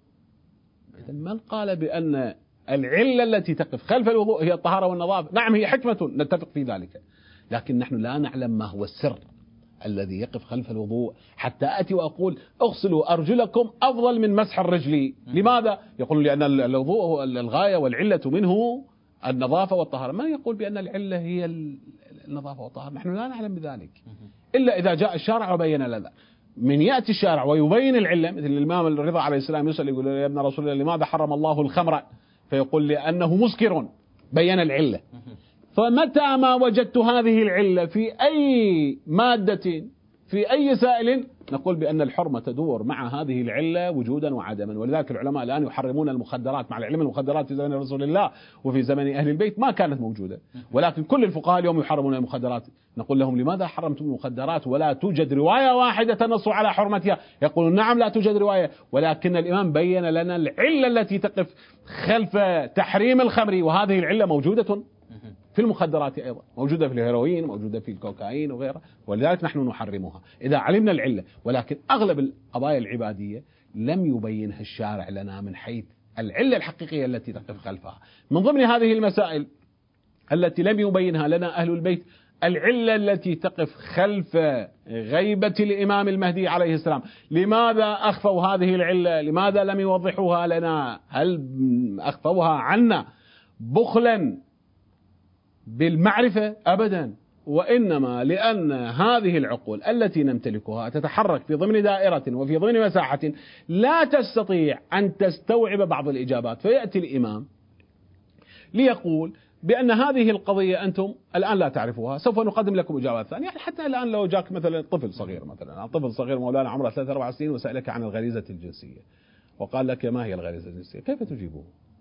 من قال بأن العلة التي تقف خلف الوضوء هي الطهارة والنظافة؟ نعم هي حكمة نتفق في ذلك، لكن نحن لا نعلم ما هو السر الذي يقف خلف الوضوء حتى أتي وأقول اغسلوا أرجلكم أفضل من مسح الرجل. لماذا؟ يقول لأن الوضوء هو الغاية والعلة منه النظافة والطهارة. ما يقول بأن العلة هي النظافة والطهارة؟ نحن لا نعلم بذلك إلا إذا جاء الشارع وبين لنا. من يأتي الشارع ويبين العلة، مثل الإمام الرضا عليه السلام يسأل يقول يا ابن رسول الله لماذا حرم الله الخمر؟ فيقول لأنه مسكر، بين العلة. فمتى ما وجدت هذه العلة في أي مادة في أي سائل نقول بأن الحرمة تدور مع هذه العلة وجودا وعدما. ولذلك العلماء الآن يحرمون المخدرات، مع العلم المخدرات في زمن رسول الله وفي زمن أهل البيت ما كانت موجودة، ولكن كل الفقهاء اليوم يحرمون المخدرات. نقول لهم لماذا حرمتم المخدرات ولا توجد رواية واحدة تنص على حرمتها؟ يقولون نعم لا توجد رواية، ولكن الإمام بين لنا العلة التي تقف خلف تحريم الخمر، وهذه العلة موجودة في المخدرات أيضا، موجودة في الهيروين، موجودة في الكوكايين وغيرها، ولذلك نحن نحرمها إذا علمنا العلة. ولكن أغلب القضايا العبادية لم يبينها الشارع لنا من حيث العلة الحقيقية التي تقف خلفها. من ضمن هذه المسائل التي لم يبينها لنا أهل البيت العلة التي تقف خلف غيبة الإمام المهدي عليه السلام. لماذا أخفوا هذه العلة؟ لماذا لم يوضحوها لنا؟ هل أخفوها عنا بخلا بالمعرفة؟ أبدا، وإنما لأن هذه العقول التي نمتلكها تتحرك في ضمن دائرة وفي ضمن مساحة لا تستطيع أن تستوعب بعض الإجابات، فيأتي الإمام ليقول بأن هذه القضية أنتم الآن لا تعرفوها، سوف نقدم لكم إجابات ثانية. يعني حتى الآن لو جاك مثلا طفل صغير، مثلا طفل صغير مولانا عمره ثلاثة أربع سنين وسألك عن الغريزة الجنسية وقال لك ما هي الغريزة الجنسية، كيف تجيبه؟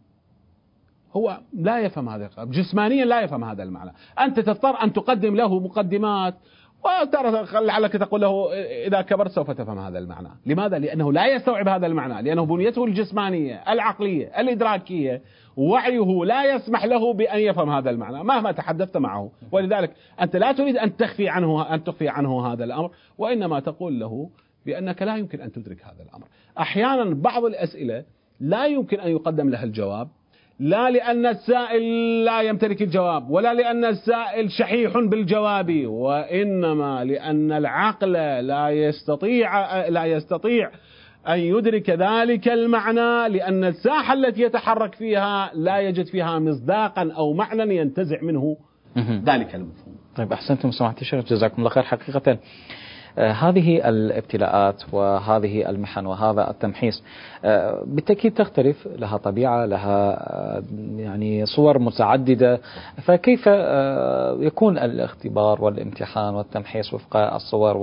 هو لا يفهم هذا، جسمانيا لا يفهم هذا المعنى. أنت تضطر أن تقدم له مقدمات وترى لعلك تقول له إذا كبرت سوف تفهم هذا المعنى. لماذا؟ لأنه لا يستوعب هذا المعنى، لأنه بنيته الجسمانية العقلية الإدراكية وعيه لا يسمح له بأن يفهم هذا المعنى مهما تحدثت معه. ولذلك أنت لا تريد أن تخفي عنه أن تخفي عنه هذا الأمر، وإنما تقول له بأنك لا يمكن أن تدرك هذا الأمر. أحيانا بعض الأسئلة لا يمكن أن يقدم لها الجواب، لا لأن السائل لا يمتلك الجواب، ولا لأن السائل شحيح بالجواب، وإنما لأن العقل لا يستطيع لا يستطيع أن يدرك ذلك المعنى، لأن الساحة التي يتحرك فيها لا يجد فيها مصداقا أو معنى ينتزع منه ذلك المفهوم. طيب أحسنتم سماحة الشيخ، جزاكم الله خير. حقيقة آه هذه الابتلاءات وهذه المحن وهذا التمحيص آه بالتأكيد تختلف، لها طبيعة، لها آه يعني صور متعددة، فكيف آه يكون الاختبار والامتحان والتمحيص وفق الصور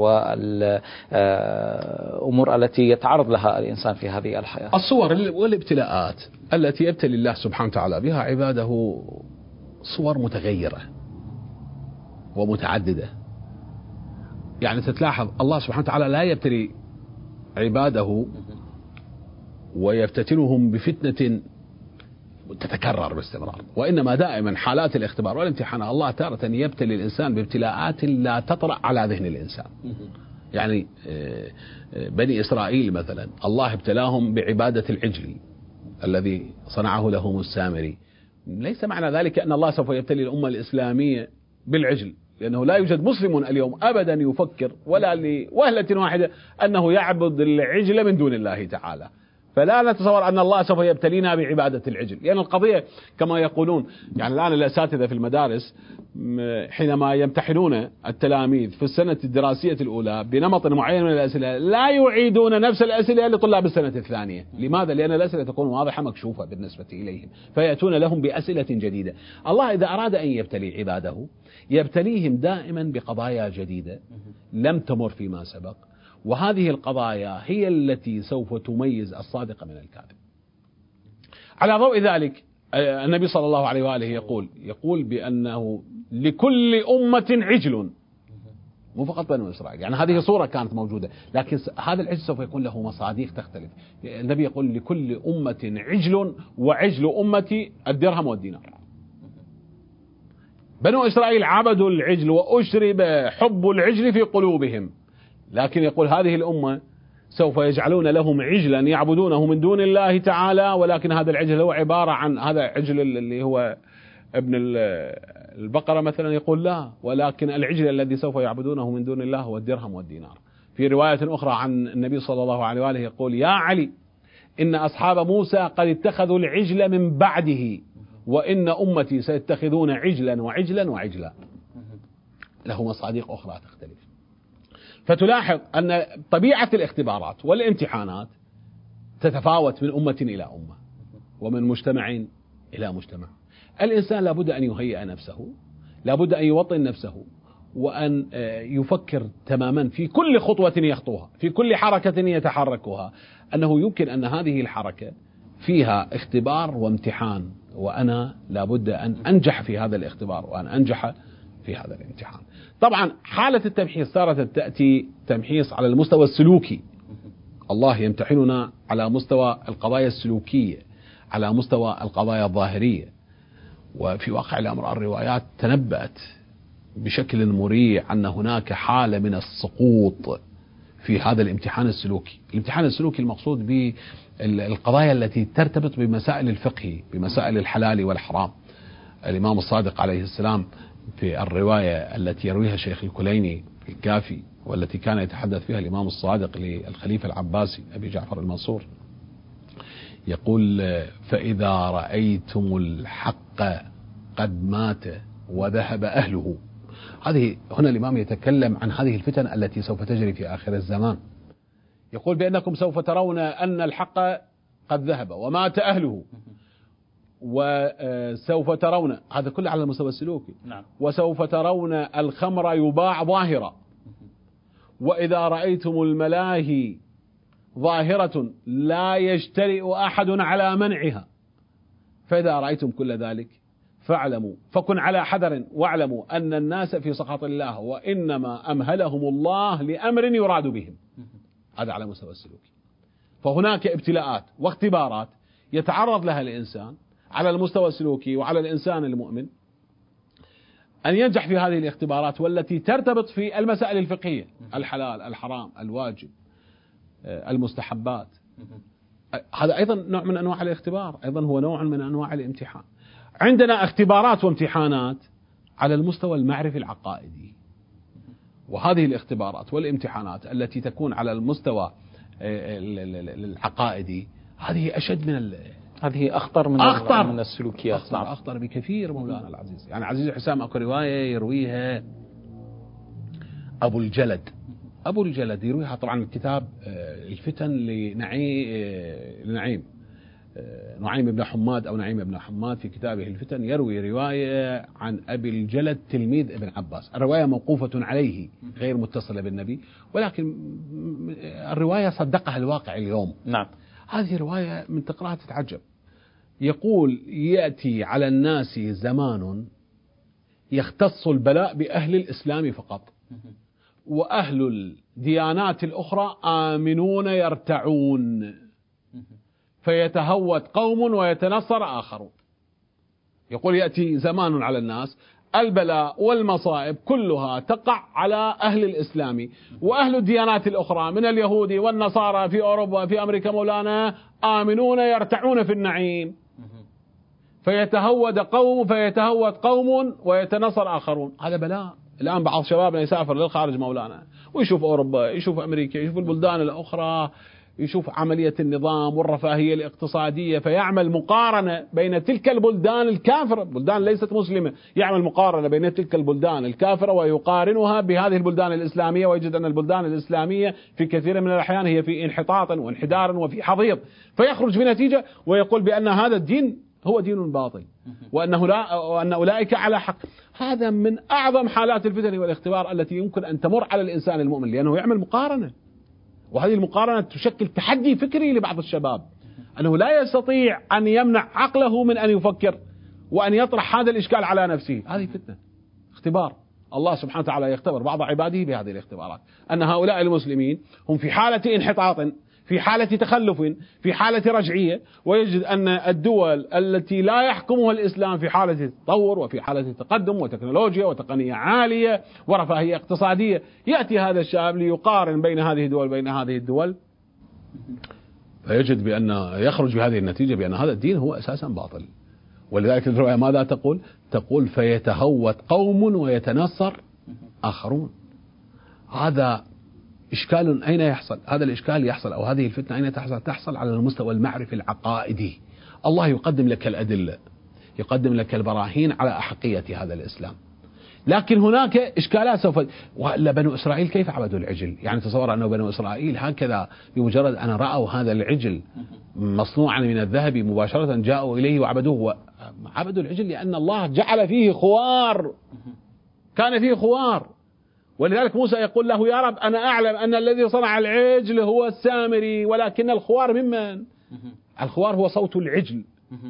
والأمور التي يتعرض لها الإنسان في هذه الحياة؟ الصور والابتلاءات التي يبتلي الله سبحانه وتعالى بها عباده صور متغيرة ومتعددة. يعني تتلاحظ الله سبحانه وتعالى لا يبتلي عباده ويفتتنهم بفتنة تتكرر باستمرار، وإنما دائما حالات الاختبار والامتحان الله تارة يبتلي الإنسان بابتلاءات لا تطرأ على ذهن الإنسان. يعني بني إسرائيل مثلا الله ابتلاهم بعبادة العجل الذي صنعه لهم السامري. ليس معنى ذلك أن الله سوف يبتلي الأمة الإسلامية بالعجل، لأنه لا يوجد مسلم اليوم أبدا يفكر ولا لوهلة واحدة أنه يعبد العجل من دون الله تعالى. فلا نتصور أن الله سوف يبتلينا بعبادة العجل، لأن يعني القضية كما يقولون، يعني الآن الأساتذة في المدارس حينما يمتحنون التلاميذ في السنة الدراسية الأولى بنمط معين من الأسئلة لا يعيدون نفس الأسئلة لطلاب السنة الثانية. لماذا؟ لأن الأسئلة تكون واضحة مكشوفة بالنسبة إليهم، فيأتون لهم بأسئلة جديدة. الله إذا أراد أن يبتلي عباده يبتليهم دائما بقضايا جديدة لم تمر فيما سبق، وهذه القضايا هي التي سوف تميز الصادق من الكاذب. على ضوء ذلك النبي صلى الله عليه وآله يقول يقول بأنه لكل أمة عجل، مو فقط بنو إسرائيل، يعني هذه صورة كانت موجودة، لكن هذا العجل سوف يكون له مصاديق تختلف. النبي يقول لكل أمة عجل، وعجل أمتي الدرهم والدينار. بنو إسرائيل عبدوا العجل وأشرب حب العجل في قلوبهم، لكن يقول هذه الأمة سوف يجعلون لهم عجلا يعبدونه من دون الله تعالى، ولكن هذا العجل هو عبارة عن هذا عجل اللي هو ابن البقرة مثلا، يقول لا، ولكن العجل الذي سوف يعبدونه من دون الله هو الدرهم والدينار. في رواية أخرى عن النبي صلى الله عليه وآله يقول يا علي إن أصحاب موسى قد اتخذوا العجل من بعده، وإن أمتي سيتخذون عجلا وعجلا وعجلا. له مصادق أخرى تختلف. فتلاحظ أن طبيعة الاختبارات والامتحانات تتفاوت من أمة إلى أمة ومن مجتمع إلى مجتمع. الإنسان لابد أن يهيئ نفسه، لابد أن يوطن نفسه، وأن يفكر تماما في كل خطوة يخطوها، في كل حركة يتحركها، أنه يمكن أن هذه الحركة فيها اختبار وامتحان، وأنا لابد أن أنجح في هذا الاختبار وأن أنجح في هذا الامتحان. طبعا حالة التمحيص صارت تأتي تمحيص على المستوى السلوكي. الله يمتحننا على مستوى القضايا السلوكية، على مستوى القضايا الظاهرية. وفي واقع الأمر الروايات تنبأت بشكل مريع أن هناك حالة من السقوط في هذا الامتحان السلوكي. الامتحان السلوكي المقصود بالقضايا التي ترتبط بمسائل الفقه، بمسائل الحلال والحرام. الإمام الصادق عليه السلام في الرواية التي يرويها الشيخ الكليني في الكافي، والتي كان يتحدث فيها الإمام الصادق للخليفة العباسي أبي جعفر المنصور، يقول فإذا رأيتم الحق قد مات وذهب أهله. هذه هنا الإمام يتكلم عن هذه الفتن التي سوف تجري في آخر الزمان. يقول بأنكم سوف ترون أن الحق قد ذهب ومات أهله، وسوف ترون، هذا كله على المستوى السلوكي، نعم. وسوف ترون الخمر يباع ظاهرة، وإذا رأيتم الملاهي ظاهرة لا يجترئ أحد على منعها، فإذا رأيتم كل ذلك فاعلموا فكن على حذر واعلموا أن الناس في سخط الله وإنما أمهلهم الله لأمر يراد بهم. هذا على مستوى السلوكي. فهناك ابتلاءات واختبارات يتعرض لها الإنسان على المستوى السلوكي، وعلى الإنسان المؤمن أن ينجح في هذه الاختبارات، والتي ترتبط في المسائل الفقهية، الحلال، الحرام، الواجب، المستحبات. هذا أيضا نوع من أنواع الاختبار، أيضا هو نوع من أنواع الامتحان. عندنا اختبارات وامتحانات على المستوى المعرفي العقائدي، وهذه الاختبارات والامتحانات التي تكون على المستوى العقائدي هذه أشد من ال... هذه أخطر من أخطر من السلوكيات. أخطر, نعم. أخطر بكثير مولانا العزيز. يعني عزيز حسام أكو رواية يرويها أبو الجلد أبو الجلد يرويها طبعا الكتاب الفتن لنعيم نعيم بن حماد أو نعيم بن حماد في كتابه الفتن يروي رواية عن أبي الجلد تلميذ ابن عباس. الرواية موقوفة عليه غير متصلة بالنبي، ولكن الرواية صدقها الواقع اليوم. نعم. هذه رواية من تقرأها تتعجب. يقول يأتي على الناس زمان يختص البلاء بأهل الإسلام فقط، وأهل الديانات الأخرى آمنون يرتعون، فيتهوت قوم ويتنصر آخرون. يقول يأتي زمان على الناس البلاء والمصائب كلها تقع على أهل الإسلام، وأهل الديانات الأخرى من اليهود والنصارى في أوروبا في أمريكا مولانا آمنون يرتعون في النعيم، فيتهود قوم فيتهوت قوم ويتنصر آخرون. هذا بلاء. الآن بعض شبابنا يسافر للخارج مولانا ويشوف أوروبا، يشوف أمريكا، يشوف البلدان الأخرى، يشوف عملية النظام والرفاهية الاقتصادية، فيعمل مقارنة بين تلك البلدان الكافرة، بلدان ليست مسلمة، يعمل مقارنة بين تلك البلدان الكافرة ويقارنها بهذه البلدان الإسلامية، ويجد أن البلدان الإسلامية في كثير من الأحيان هي في انحطاط وانحدار وفي حضيض، فيخرج بنتيجة ويقول بأن هذا الدين هو دين باطل، وأنه لا وأن أولئك على حق. هذا من أعظم حالات الفتن والاختبار التي يمكن أن تمر على الإنسان المؤمن، لأنه يعمل مقارنة، وهذه المقارنة تشكل تحدي فكري لبعض الشباب، أنه لا يستطيع أن يمنع عقله من أن يفكر وأن يطرح هذا الإشكال على نفسه. هذه فتنة، اختبار. الله سبحانه وتعالى يختبر بعض عباده بهذه الاختبارات، أن هؤلاء المسلمين هم في حالة انحطاط، في حالة تخلف، في حالة رجعية، ويجد أن الدول التي لا يحكمها الإسلام في حالة تطور وفي حالة تقدم وتكنولوجيا وتقنية عالية ورفاهية اقتصادية. يأتي هذا الشاب ليقارن بين هذه الدول بين هذه الدول، فيجد بأن يخرج بهذه النتيجة بأن هذا الدين هو أساسا باطل. ولذلك الرواية ماذا تقول؟ تقول فيتهوت قوم ويتنصر آخرون. هذا إشكال أين يحصل؟ هذا الإشكال يحصل أو هذه الفتنة أين تحصل؟ تحصل على المستوى المعرفي العقائدي. الله يقدم لك الأدلة، يقدم لك البراهين على أحقية هذا الإسلام، لكن هناك إشكالات سوف. وإلا بنو إسرائيل كيف عبدوا العجل؟ يعني تصور أنه بنو إسرائيل هكذا بمجرد أن رأوا هذا العجل مصنوعا من الذهب مباشرة جاءوا إليه وعبدوه. عبدوا العجل لأن الله جعل فيه خوار، كان فيه خوار. ولذلك موسى يقول له يا رب أنا أعلم أن الذي صنع العجل هو السامري، ولكن الخوار ممن؟ الخوار هو صوت العجل.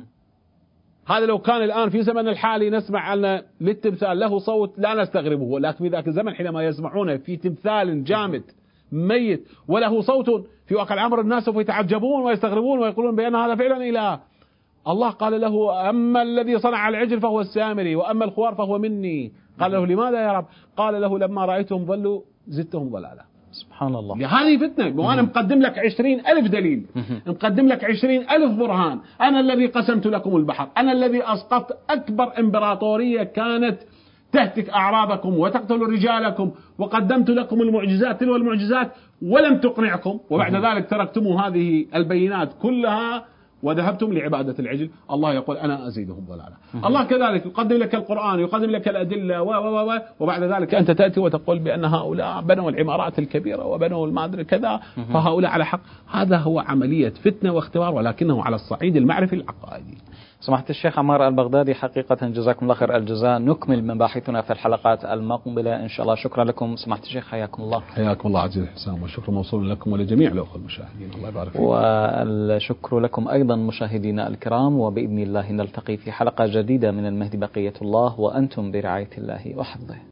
هذا لو كان الآن في زمن الحالي نسمع أن للتمثال له صوت لا نستغربه، لكن في ذاك الزمن حينما يسمعون في تمثال جامد ميت وله صوت في واقع الأمر الناس سوف يتعجبون ويستغربون ويقولون بأن هذا فعلا إله. الله قال له أما الذي صنع العجل فهو السامري وأما الخوار فهو مني. قال له لماذا يا رب؟ قال له لما رأيتهم ضلوا زدتهم ضلالا. سبحان الله. هذه فتنة، وأنا مقدم لك عشرين ألف دليل، مقدم لك عشرين ألف برهان. أنا الذي قسمت لكم البحر، أنا الذي أسقطت أكبر إمبراطورية كانت تهتك أعراضكم وتقتل رجالكم، وقدمت لكم المعجزات تلو المعجزات ولم تقنعكم، وبعد ذلك تركتم هذه البينات كلها وذهبتم لعبادة العجل. الله يقول أنا أزيدهم ضلالا. الله كذلك يقدم لك القرآن، يقدم لك الأدلة و و و وبعد ذلك أنت تأتي وتقول بأن هؤلاء بنوا العمارات الكبيرة وبنوا المادري كذا فهؤلاء على حق. هذا هو عملية فتنة واختبار، ولكنه على الصعيد المعرفي العقائدي. سماحة الشيخ عمار البغدادي، حقيقة جزاكم الله خير الجزاء. نكمل مباحثنا في الحلقات المقبلة إن شاء الله. شكرا لكم سماحة الشيخ، حياكم الله. حياكم الله عزيز حسام، والشكر موصول لكم ولجميع الأخوة المشاهدين. الله يبارك فيكم. والشكر لكم أيضا مشاهدينا الكرام، وبإذن الله نلتقي في حلقة جديدة من المهدي بقية الله، وأنتم برعاية الله وحفظه.